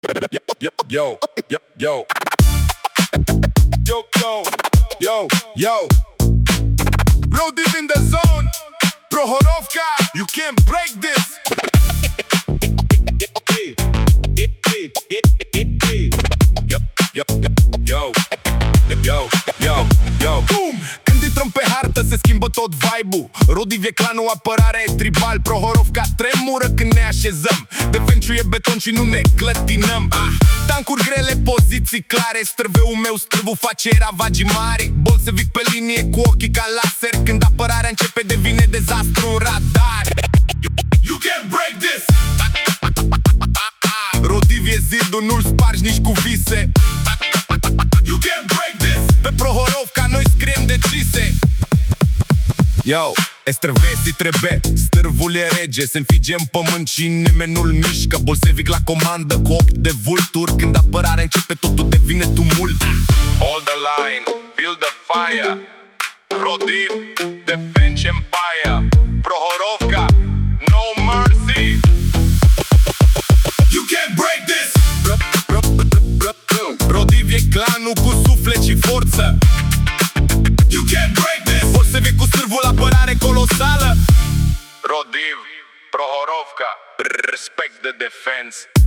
Yo, yo, yo, yo, yo, yo, yo. Rodiv in the zone, Prohorovka, you can't break this. Yo, yo, yo, yo, yo, yo. Boom! Când intrăm pe hartă se schimbă tot vibe-ul. Rodiv e clanul, apărare e tribal. Prohorovka tremură când ne așezăm. Defențul e beton și nu ne clătinăm. Tancuri grele, poziții clare. Străveul meu, străvul face ravagii mari. Bolsevic pe linie cu ochii ca laser. Când apărarea începe devine dezastru în radar. You can't break this. Rodiv e zidul, nu-l spargi nici cu vise. You can't break this. Pe Prohorovka noi scriem decise. Yo, estrevesi trebuie, stârvul e rege. Se înfige în pământ și nimeni nu-l mișcă. Bolsevic la comandă cu ochi de vulturi. Când apărarea începe totul devine tumult. Hold the line, build the fire. Rodiv, defense empire. Prohorovka, no mercy. You can't break this. Rodiv e clanul cu suflet și forță. You can't break this. Bolsevic cu stârvul, apărare colosală. Rodiv, Prohorovka, respect the defense.